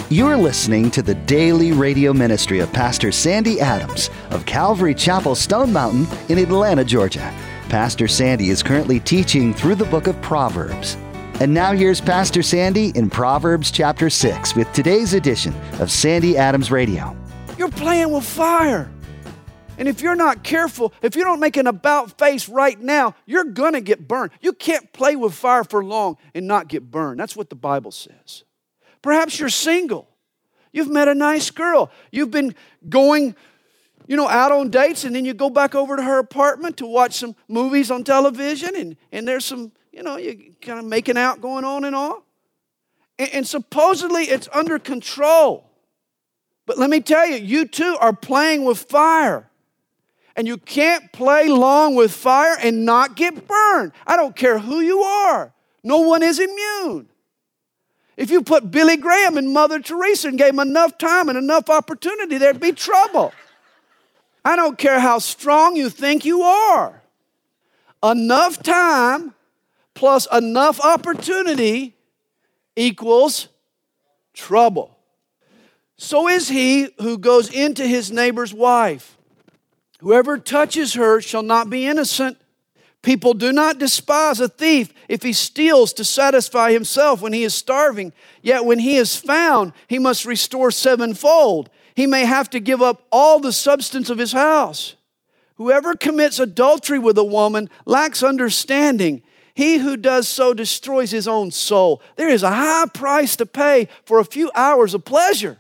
You're listening to the daily radio ministry of Pastor Sandy Adams of Calvary Chapel, Stone Mountain in Atlanta, Georgia. Pastor Sandy is currently teaching through the book of Proverbs. And now here's Pastor Sandy in Proverbs chapter 6 with today's edition of Sandy Adams Radio. You're playing with fire. And if you're not careful, if you don't make an about face right now, you're going to get burned. You can't play with fire for long and not get burned. That's what the Bible says. Perhaps you're single. You've met a nice girl. You've been going, out on dates, and then you go back over to her apartment to watch some movies on television, and there's some, you kind of making out going on and all. And supposedly it's under control. But let me tell you, you too are playing with fire. And you can't play long with fire and not get burned. I don't care who you are. No one is immune. If you put Billy Graham and Mother Teresa and gave them enough time and enough opportunity, there'd be trouble. I don't care how strong you think you are. Enough time plus enough opportunity equals trouble. So is he who goes into his neighbor's wife. Whoever touches her shall not be innocent. People do not despise a thief if he steals to satisfy himself when he is starving. Yet when he is found, he must restore sevenfold. He may have to give up all the substance of his house. Whoever commits adultery with a woman lacks understanding. He who does so destroys his own soul. There is a high price to pay for a few hours of pleasure.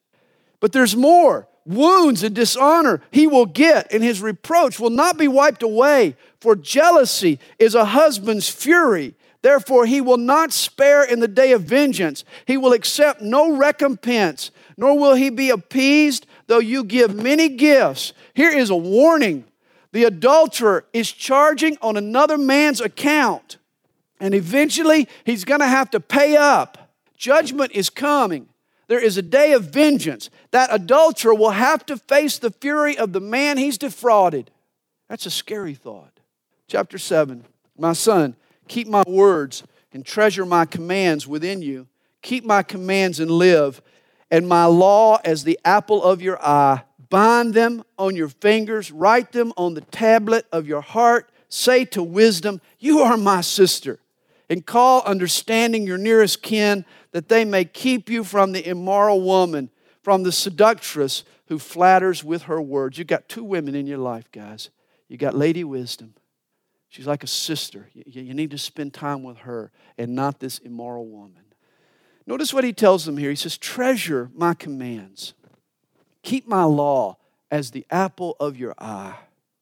But there's more. Wounds and dishonor he will get, and his reproach will not be wiped away. For jealousy is a husband's fury. Therefore he will not spare in the day of vengeance. He will accept no recompense, nor will he be appeased, though you give many gifts. Here is a warning. The adulterer is charging on another man's account, and eventually he's going to have to pay up. Judgment is coming. There is a day of vengeance. That adulterer will have to face the fury of the man he's defrauded. That's a scary thought. Chapter 7, my son, keep my words and treasure my commands within you. Keep my commands and live, and my law as the apple of your eye. Bind them on your fingers, write them on the tablet of your heart. Say to wisdom, you are my sister, and call understanding your nearest kin, that they may keep you from the immoral woman, from the seductress who flatters with her words. You've got two women in your life, guys. You got Lady Wisdom. She's like a sister. You need to spend time with her and not this immoral woman. Notice what he tells them here. He says, treasure my commands. Keep my law as the apple of your eye.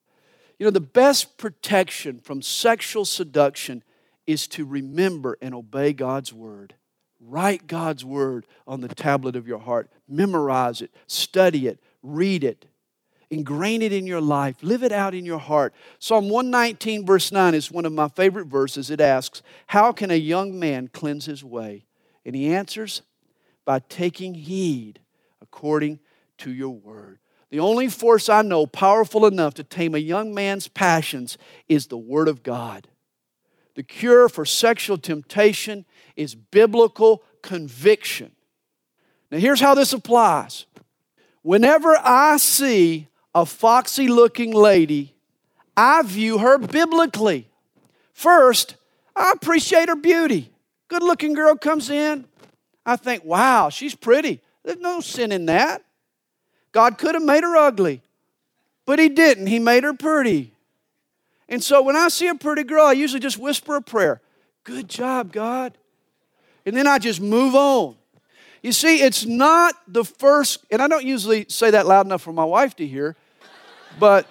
The best protection from sexual seduction is to remember and obey God's word. Write God's word on the tablet of your heart. Memorize it, study it, read it. Ingrain it in your life. Live it out in your heart. Psalm 119 verse 9 is one of my favorite verses. It asks, how can a young man cleanse his way? And he answers, by taking heed according to your word. The only force I know powerful enough to tame a young man's passions is the word of God. The cure for sexual temptation is biblical conviction. Now here's how this applies. Whenever I see a foxy-looking lady, I view her biblically. First, I appreciate her beauty. Good-looking girl comes in. I think, wow, she's pretty. There's no sin in that. God could have made her ugly, but He didn't. He made her pretty. And so when I see a pretty girl, I usually just whisper a prayer. Good job, God. And then I just move on. You see, it's not the first, and I don't usually say that loud enough for my wife to hear, but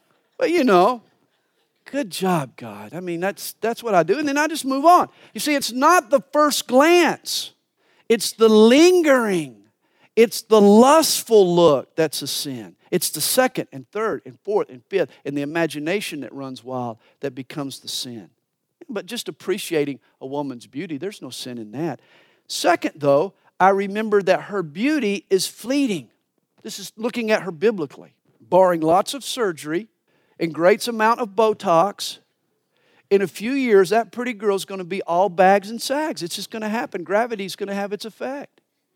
good job, God. I mean, that's what I do. And then I just move on. You see, it's not the first glance. It's the lingering. It's the lustful look that's a sin. It's the second and third and fourth and fifth and the imagination that runs wild that becomes the sin. But just appreciating a woman's beauty, there's no sin in that. Second, though, I remember that her beauty is fleeting. This is looking at her biblically. Barring lots of surgery and great amount of Botox, in a few years, that pretty girl's going to be all bags and sags. It's just going to happen. Gravity's going to have its effect.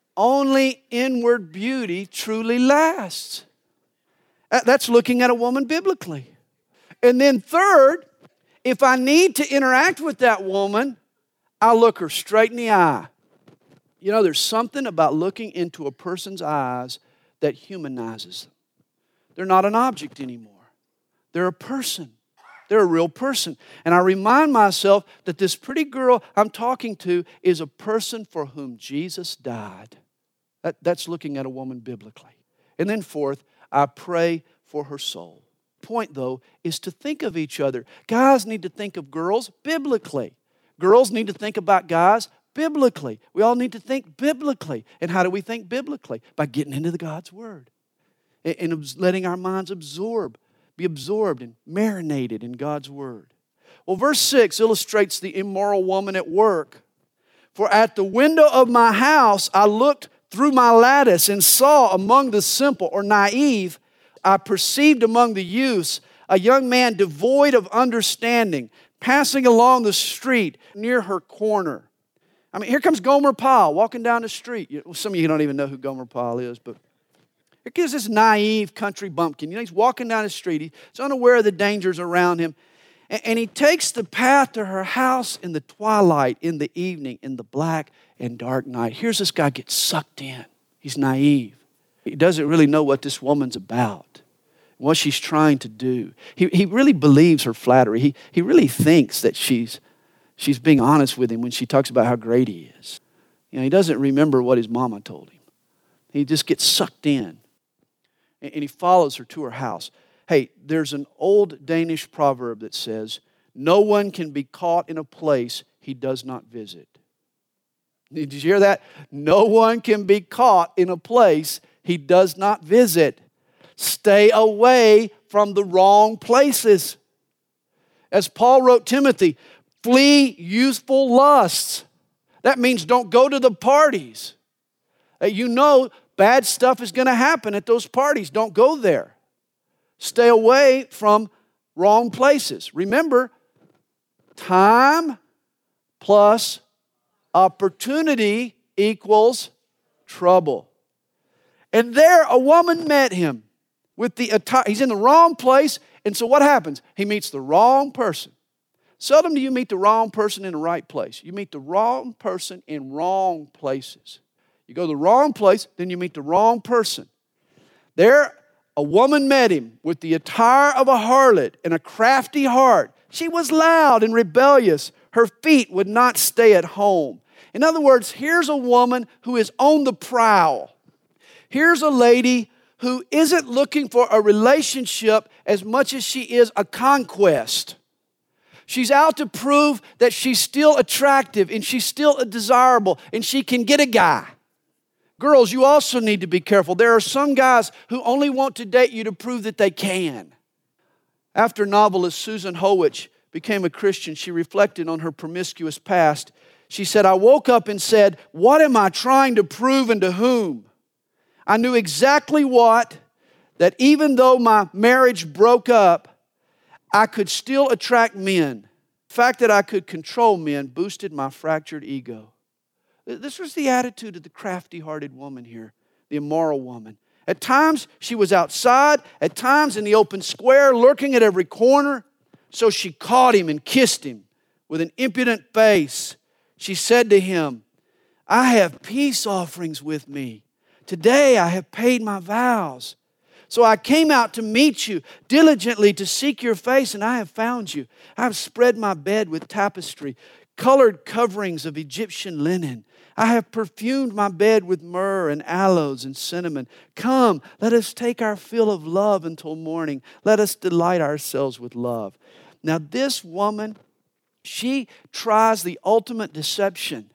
only inward beauty truly lasts. That's looking at a woman biblically. And then third, if I need to interact with that woman, I'll look her straight in the eye. You know, there's something about looking into a person's eyes that humanizes them. They're not an object anymore. They're a person. They're a real person. And I remind myself that this pretty girl I'm talking to is a person for whom Jesus died. That's looking at a woman biblically. And then fourth, I pray for her soul. Point, though, is to think of each other. Guys need to think of girls biblically. Girls need to think about guys biblically. We all need to think biblically. And how do we think biblically? By getting into God's Word and letting our minds be absorbed and marinated in God's Word. Well, verse 6 illustrates the immoral woman at work. For at the window of my house I looked through my lattice and saw among the simple or naive, I perceived among the youths a young man devoid of understanding, passing along the street near her corner. I mean, here comes Gomer Pyle walking down the street. Some of you don't even know who Gomer Pyle is, but here comes this naive country bumpkin. You know, he's walking down the street. He's unaware of the dangers around him. And he takes the path to her house in the twilight, in the evening, in the black and dark night. Here's this guy get sucked in. He's naive. He doesn't really know what this woman's about, what she's trying to do. He really believes her flattery. He really thinks that she's being honest with him when she talks about how great he is. You know, he doesn't remember what his mama told him. He just gets sucked in. And he follows her to her house. Hey, there's an old Danish proverb that says, no one can be caught in a place he does not visit. Did you hear that? No one can be caught in a place he does not visit. Stay away from the wrong places. As Paul wrote Timothy, flee youthful lusts. That means don't go to the parties. You know bad stuff is going to happen at those parties. Don't go there. Stay away from wrong places. Remember, time plus opportunity equals trouble. And there a woman met him with the attire. He's in the wrong place, and so what happens? He meets the wrong person. Seldom do you meet the wrong person in the right place. You meet the wrong person in wrong places. You go to the wrong place, then you meet the wrong person. There a woman met him with the attire of a harlot and a crafty heart. She was loud and rebellious. Her feet would not stay at home. In other words, here's a woman who is on the prowl. Here's a lady who isn't looking for a relationship as much as she is a conquest. She's out to prove that she's still attractive and she's still desirable and she can get a guy. Girls, you also need to be careful. There are some guys who only want to date you to prove that they can. After novelist Susan Howich became a Christian, she reflected on her promiscuous past. She said, I woke up and said, what am I trying to prove and to whom? I knew exactly that even though my marriage broke up, I could still attract men. The fact that I could control men boosted my fractured ego. This was the attitude of the crafty-hearted woman here, the immoral woman. At times, she was outside. At times, in the open square, lurking at every corner. So she caught him and kissed him with an impudent face. She said to him, I have peace offerings with me. Today I have paid my vows. So I came out to meet you diligently to seek your face, and I have found you. I have spread my bed with tapestry, colored coverings of Egyptian linen. I have perfumed my bed with myrrh and aloes and cinnamon. Come, let us take our fill of love until morning. Let us delight ourselves with love. Now this woman, she tries the ultimate deception.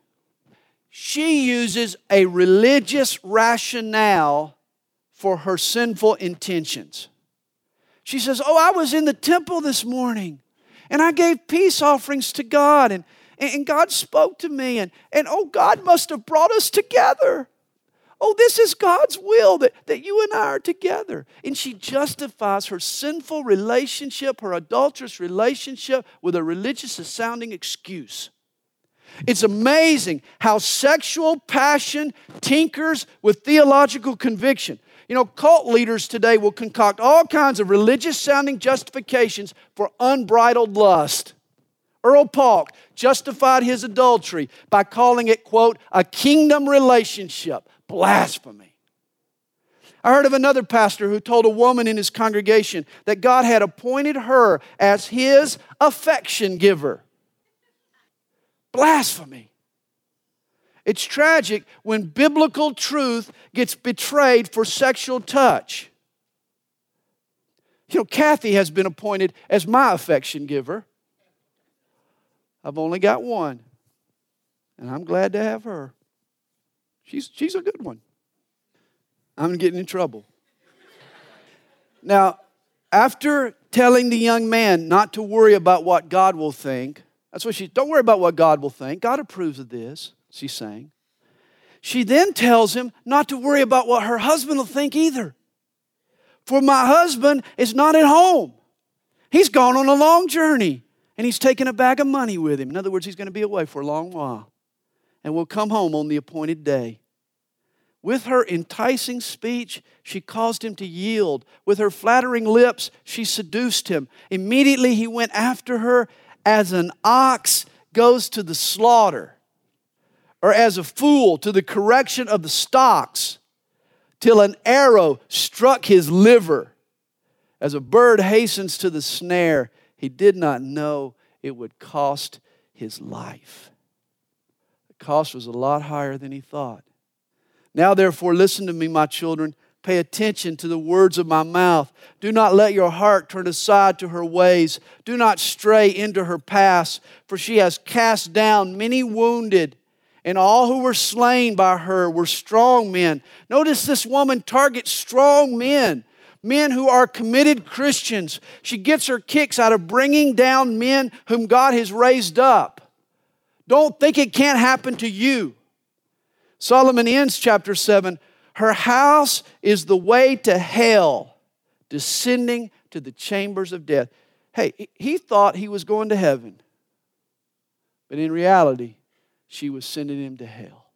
She uses a religious rationale for her sinful intentions. She says, I was in the temple this morning and I gave peace offerings to God and God spoke to me and God must have brought us together. This is God's will that you and I are together. And she justifies her sinful relationship, her adulterous relationship with a religious sounding excuse. It's amazing how sexual passion tinkers with theological conviction. You know, cult leaders today will concoct all kinds of religious-sounding justifications for unbridled lust. Earl Polk justified his adultery by calling it, quote, a kingdom relationship. Blasphemy. I heard of another pastor who told a woman in his congregation that God had appointed her as His affection giver. Blasphemy. It's tragic when biblical truth gets betrayed for sexual touch. You know, Kathy has been appointed as my affection giver. I've only got one, and I'm glad to have her. She's a good one. I'm getting in trouble. Now, after telling the young man not to worry about what God will think, that's what don't worry about what God will think. God approves of this, she's saying. She then tells him not to worry about what her husband will think either. For my husband is not at home. He's gone on a long journey, and he's taken a bag of money with him. In other words, he's going to be away for a long while, and will come home on the appointed day. With her enticing speech, she caused him to yield. With her flattering lips, she seduced him. Immediately he went after her as an ox goes to the slaughter, or as a fool to the correction of the stocks, till an arrow struck his liver. As a bird hastens to the snare, he did not know it would cost his life. The cost was a lot higher than he thought. Now, therefore, listen to me, my children. Pay attention to the words of my mouth. Do not let your heart turn aside to her ways. Do not stray into her paths, for she has cast down many wounded, and all who were slain by her were strong men. Notice this woman targets strong men, men who are committed Christians. She gets her kicks out of bringing down men whom God has raised up. Don't think it can't happen to you. Solomon ends chapter 7, her house is the way to hell, descending to the chambers of death. Hey, he thought he was going to heaven, but in reality, she was sending him to hell.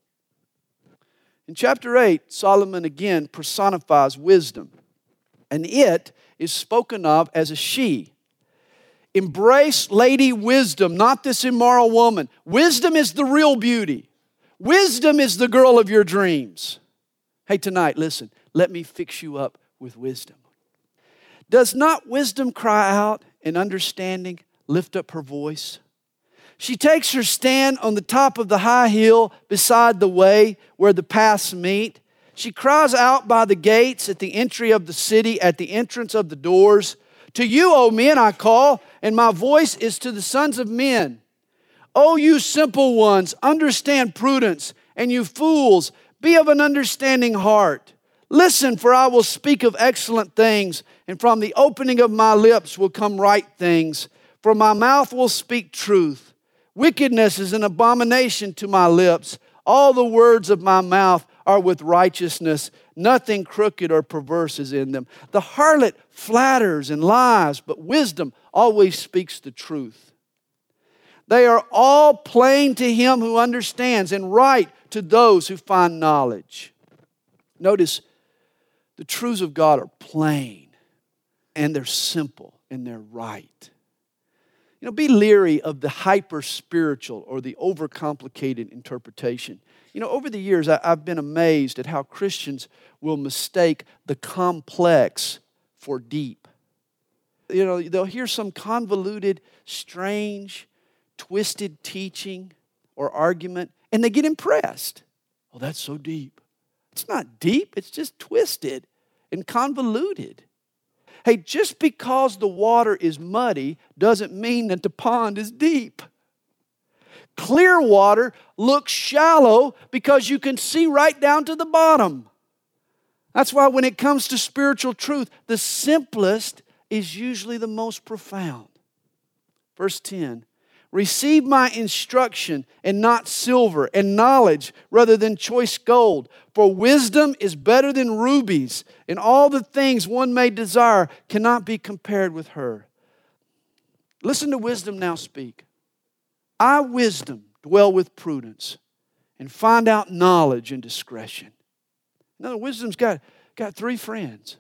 In chapter 8, Solomon again personifies wisdom, and it is spoken of as a she. Embrace Lady Wisdom, not this immoral woman. Wisdom is the real beauty. Wisdom is the girl of your dreams. Hey, tonight, listen, let me fix you up with wisdom. Does not wisdom cry out and understanding lift up her voice? She takes her stand on the top of the high hill beside the way where the paths meet. She cries out by the gates at the entry of the city, at the entrance of the doors. To you, O men, I call, and my voice is to the sons of men. O you simple ones, understand prudence, and you fools, be of an understanding heart. Listen, for I will speak of excellent things, and from the opening of my lips will come right things. For my mouth will speak truth. Wickedness is an abomination to my lips. All the words of my mouth are with righteousness. Nothing crooked or perverse is in them. The harlot flatters and lies, but wisdom always speaks the truth. They are all plain to him who understands, and right to those who find knowledge. Notice, the truths of God are plain, and they're simple, and they're right. You know, be leery of the hyper-spiritual or the overcomplicated interpretation. You know, over the years, I've been amazed at how Christians will mistake the complex for deep. You know, they'll hear some convoluted, strange, twisted teaching or argument, and they get impressed. Oh, that's so deep. It's not deep, it's just twisted and convoluted. Hey, just because the water is muddy doesn't mean that the pond is deep. Clear water looks shallow because you can see right down to the bottom. That's why when it comes to spiritual truth, the simplest is usually the most profound. Verse 10. Receive my instruction and not silver, and knowledge rather than choice gold. For wisdom is better than rubies, and all the things one may desire cannot be compared with her. Listen to wisdom now speak. I, wisdom, dwell with prudence, and find out knowledge and discretion. Now, wisdom's got three friends: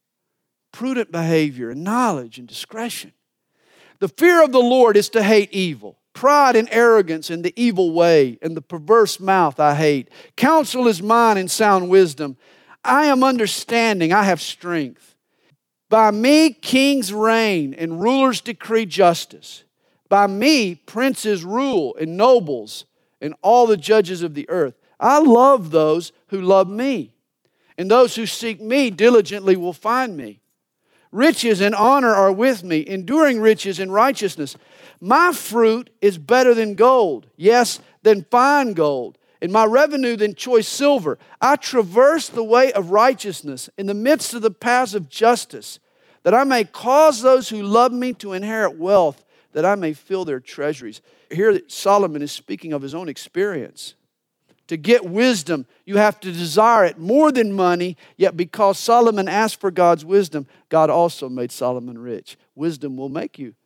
prudent behavior and knowledge and discretion. The fear of the Lord is to hate evil. Pride and arrogance and the evil way and the perverse mouth I hate. Counsel is mine and sound wisdom. I am understanding, I have strength. By me kings reign and rulers decree justice. By me princes rule and nobles and all the judges of the earth. I love those who love me, and those who seek me diligently will find me. Riches and honor are with me, enduring riches and righteousness. My fruit is better than gold, yes, than fine gold, and my revenue than choice silver. I traverse the way of righteousness in the midst of the paths of justice, that I may cause those who love me to inherit wealth, that I may fill their treasuries. Here Solomon is speaking of his own experience. To get wisdom, you have to desire it more than money, yet because Solomon asked for God's wisdom, God also made Solomon rich. Wisdom will make you.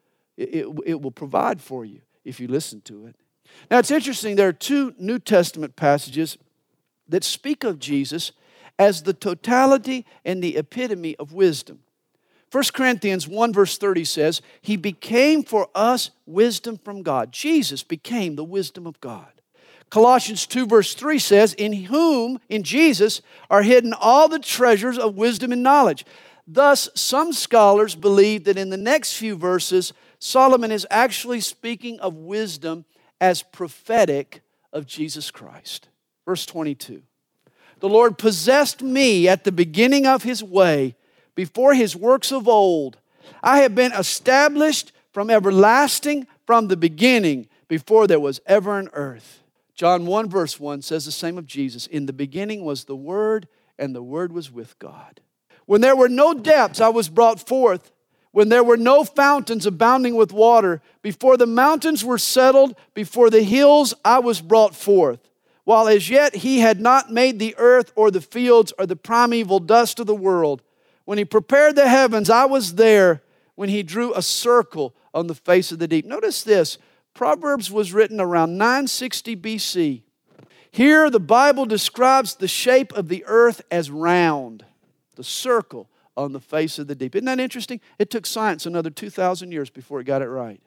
It will provide for you if you listen to it. Now it's interesting, there are two New Testament passages that speak of Jesus as the totality and the epitome of wisdom. 1 Corinthians 1 verse 30 says, He became for us wisdom from God. Jesus became the wisdom of God. Colossians 2 verse 3 says, In whom, in Jesus, are hidden all the treasures of wisdom and knowledge. Thus, some scholars believe that in the next few verses, Solomon is actually speaking of wisdom as prophetic of Jesus Christ. Verse 22, The Lord possessed me at the beginning of His way, before His works of old. I have been established from everlasting, from the beginning, before there was ever an earth. John 1 verse 1 says the same of Jesus. In the beginning was the Word, and the Word was with God. When there were no depths, I was brought forth. When there were no fountains abounding with water, before the mountains were settled, before the hills I was brought forth. While as yet He had not made the earth or the fields or the primeval dust of the world. When He prepared the heavens, I was there. When He drew a circle on the face of the deep. Notice this. Proverbs was written around 960 BC. Here the Bible describes the shape of the earth as round. The circle on the face of the deep. Isn't that interesting? It took science another 2,000 years before it got it right.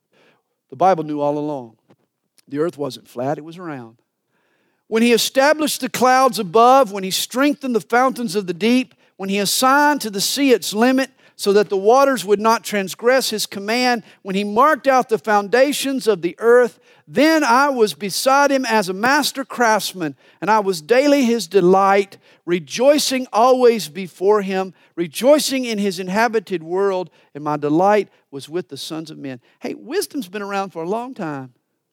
The Bible knew all along. The earth wasn't flat, it was round. When He established the clouds above, when He strengthened the fountains of the deep, when He assigned to the sea its limit, so that the waters would not transgress His command, when He marked out the foundations of the earth, then I was beside Him as a master craftsman, and I was daily His delight, rejoicing always before Him, rejoicing in His inhabited world, and my delight was with the sons of men. Hey, wisdom's been around for a long time.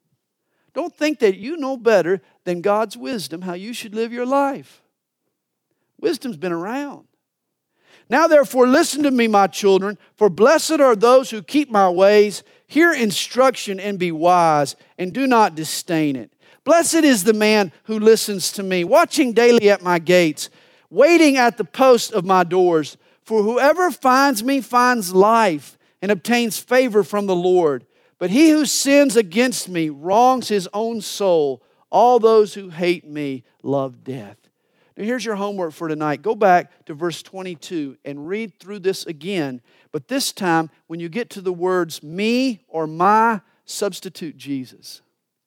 Don't think that you know better than God's wisdom how you should live your life. Wisdom's been around. Now therefore listen to me, my children, for blessed are those who keep my ways. Hear instruction and be wise, and do not disdain it. Blessed is the man who listens to me, watching daily at my gates, waiting at the post of my doors. For whoever finds me finds life and obtains favor from the Lord. But he who sins against me wrongs his own soul. All those who hate me love death. Now here's your homework for tonight. Go back to verse 22 and read through this again. But this time, when you get to the words me or my, substitute Jesus.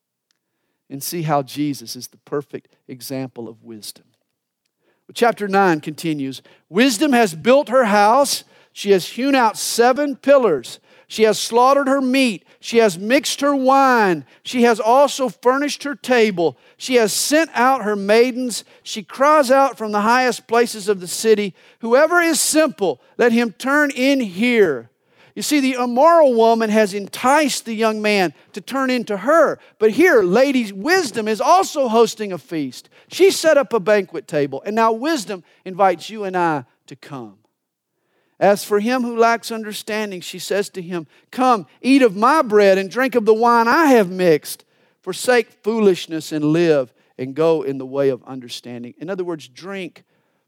And see how Jesus is the perfect example of wisdom. Chapter 9 continues. Wisdom has built her house. She has hewn out 7 pillars. She has slaughtered her meat. She has mixed her wine. She has also furnished her table. She has sent out her maidens. She cries out from the highest places of the city, whoever is simple, let him turn in here. You see, the immoral woman has enticed the young man to turn into her. But here, Lady Wisdom is also hosting a feast. She set up a banquet table, and now wisdom invites you and I to come. As for him who lacks understanding, she says to him, come, eat of my bread and drink of the wine I have mixed. Forsake foolishness and live and go in the way of understanding. In other words, drink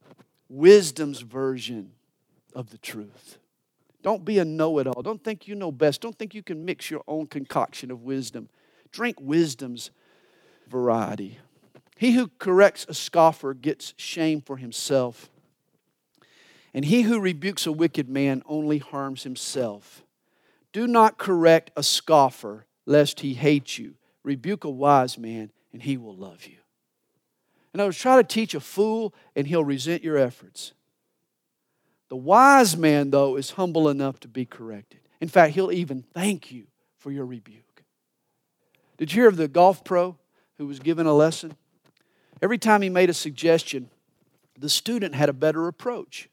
wisdom's version of the truth. Don't be a know-it-all. Don't think you know best. Don't think you can mix your own concoction of wisdom. Drink wisdom's variety. He who corrects a scoffer gets shame for himself, and he who rebukes a wicked man only harms himself. Do not correct a scoffer, lest he hate you. Rebuke a wise man, and he will love you. In other words, try to teach a fool, and he'll resent your efforts. The wise man, though, is humble enough to be corrected. In fact, he'll even thank you for your rebuke. Did you hear of the golf pro who was given a lesson? Every time he made a suggestion, the student had a better approach.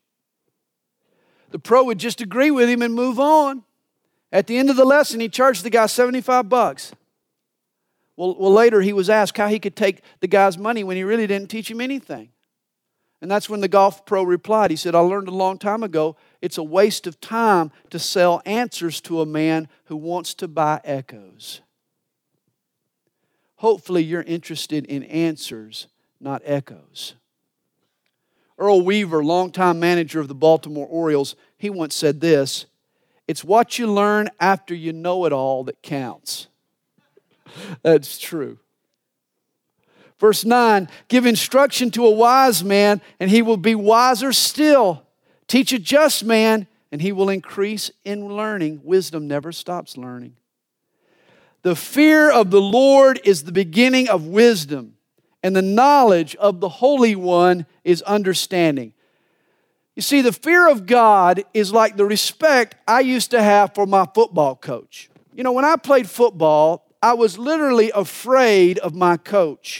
The pro would just agree with him and move on. At the end of the lesson, he charged the guy $75. Well, later he was asked how he could take the guy's money when he really didn't teach him anything. And that's when the golf pro replied. He said, I learned a long time ago, it's a waste of time to sell answers to a man who wants to buy echoes. Hopefully you're interested in answers, not echoes. Earl Weaver, longtime manager of the Baltimore Orioles, he once said this, it's what you learn after you know it all that counts. That's true. Verse 9, give instruction to a wise man, and he will be wiser still. Teach a just man, and he will increase in learning. Wisdom never stops learning. The fear of the Lord is the beginning of wisdom, and the knowledge of the Holy One is understanding. You see, the fear of God is like the respect I used to have for my football coach. You know, when I played football, I was literally afraid of my coach.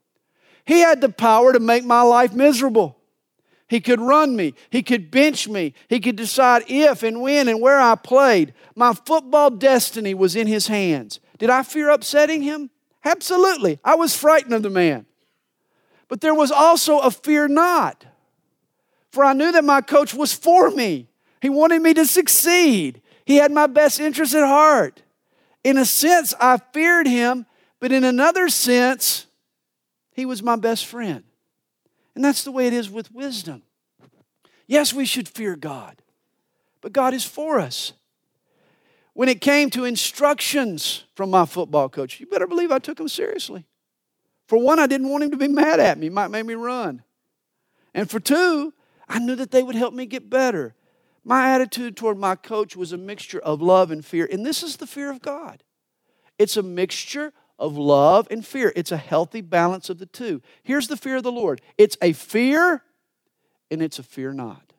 He had the power to make my life miserable. He could run me. He could bench me. He could decide if and when and where I played. My football destiny was in his hands. Did I fear upsetting him? Absolutely. I was frightened of the man. But there was also a fear not. For I knew that my coach was for me. He wanted me to succeed. He had my best interest at heart. In a sense, I feared him, but in another sense, he was my best friend. And that's the way it is with wisdom. Yes, we should fear God, but God is for us. When it came to instructions from my football coach, you better believe I took them seriously. For one, I didn't want him to be mad at me. He might make me run. And for two, I knew that they would help me get better. My attitude toward my coach was a mixture of love and fear. And this is the fear of God. It's a mixture of love and fear. It's a healthy balance of the two. Here's the fear of the Lord. It's a fear and it's a fear not.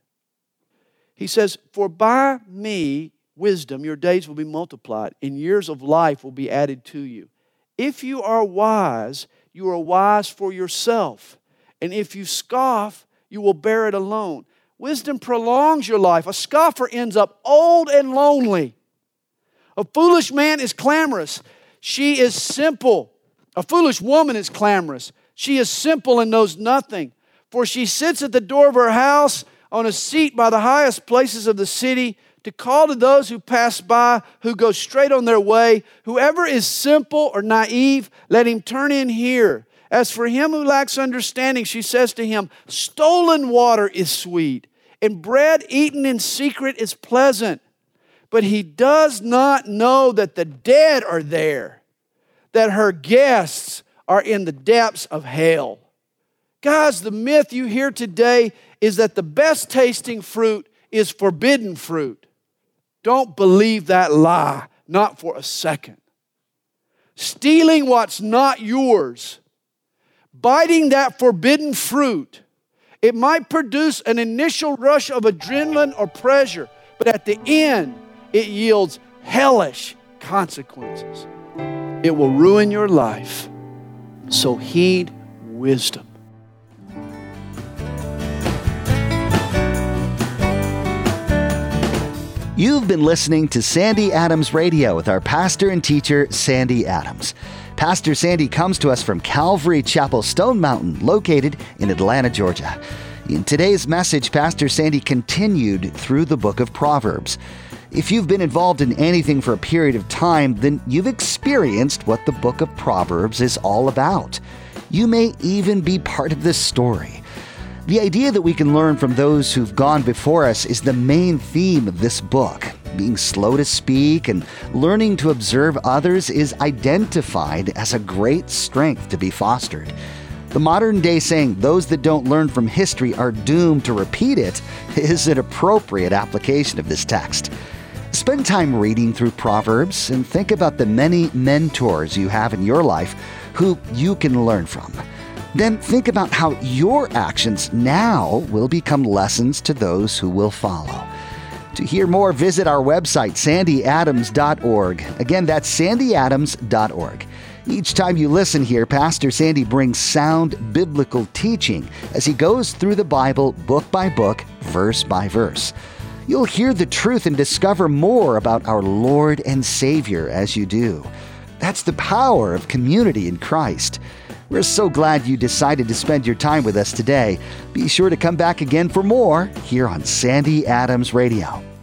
He says, for by me, wisdom, your days will be multiplied and years of life will be added to you. If you are wise for yourself. And if you scoff, you will bear it alone. Wisdom prolongs your life. A scoffer ends up old and lonely. A foolish man is clamorous. She is simple. A foolish woman is clamorous. She is simple and knows nothing. For she sits at the door of her house on a seat by the highest places of the city to call to those who pass by, who go straight on their way. Whoever is simple or naive, let him turn in here. As for him who lacks understanding, she says to him, stolen water is sweet, and bread eaten in secret is pleasant. But he does not know that the dead are there, that her guests are in the depths of hell. Guys, the myth you hear today is that the best tasting fruit is forbidden fruit. Don't believe that lie, not for a second. Stealing what's not yours, biting that forbidden fruit, it might produce an initial rush of adrenaline or pleasure, but at the end, it yields hellish consequences. It will ruin your life. So heed wisdom. You've been listening to Sandy Adams Radio with our pastor and teacher, Sandy Adams. Pastor Sandy comes to us from Calvary Chapel Stone Mountain, located in Atlanta, Georgia. In today's message, Pastor Sandy continued through the book of Proverbs. If you've been involved in anything for a period of time, then you've experienced what the book of Proverbs is all about. You may even be part of this story. The idea that we can learn from those who've gone before us is the main theme of this book. Being slow to speak and learning to observe others is identified as a great strength to be fostered. The modern day saying, "those that don't learn from history are doomed to repeat it," is an appropriate application of this text. Spend time reading through Proverbs and think about the many mentors you have in your life who you can learn from. Then think about how your actions now will become lessons to those who will follow. To hear more, visit our website, sandyadams.org. Again, that's sandyadams.org. Each time you listen here, Pastor Sandy brings sound biblical teaching as he goes through the Bible book by book, verse by verse. You'll hear the truth and discover more about our Lord and Savior as you do. That's the power of community in Christ. We're so glad you decided to spend your time with us today. Be sure to come back again for more here on Sandy Adams Radio.